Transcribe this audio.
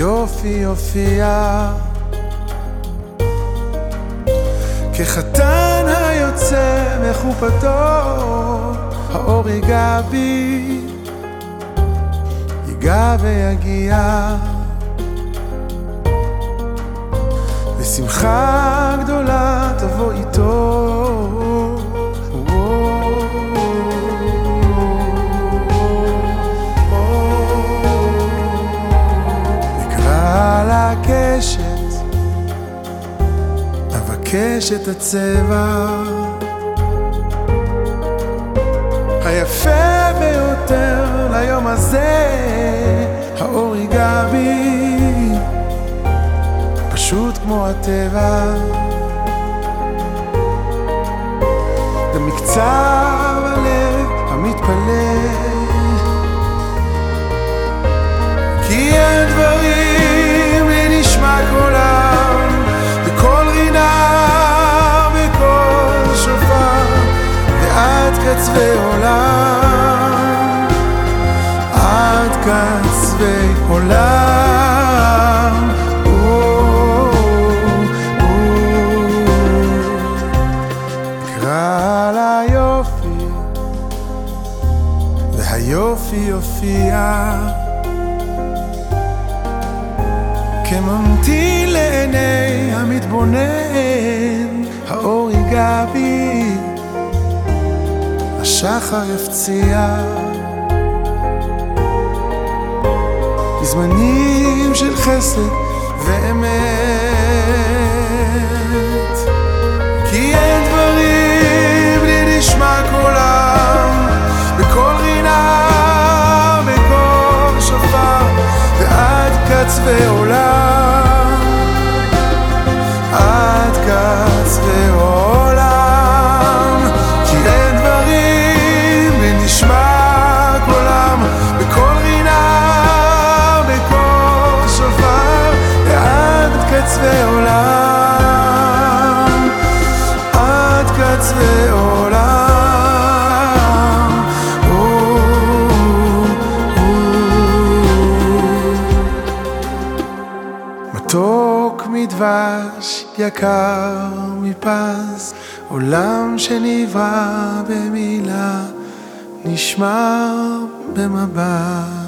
והיופי יופיע כחתן היוצא מחופתו, האור ייגע בי, ייגע ויגיע, ושמחה גדולה תבוא איתו. נקרא לקשת, אבקש את הצבע היפה ביותר ליום הזה, האור ייגע בי פשוט כמו הטבע, גם מקצב הלב המתפלא, כי אין דברים לי נשמע קולם, בכל רינה, בכל שופר, ועד קצווי עולם, עד קצווי עולם. נקרא ליופי, והיופי יופיע כממתין לעיני המתבונן, האור ייגע בי, השחר יפציע, בזמנים של חסד ואמת, כי אין דברים לי נשמע קולם, בכל רינה, בכל שופר, ועד קצווי עולם, עד קצווי עולם, כי אין דברים לי נשמע קולם, בכל רינה, בכל שופר, ועד קצווי עולם, עד קצווי עולם. מתוק מדבש, יקר מפז, עולם שנברא במילה, נשמר במבט.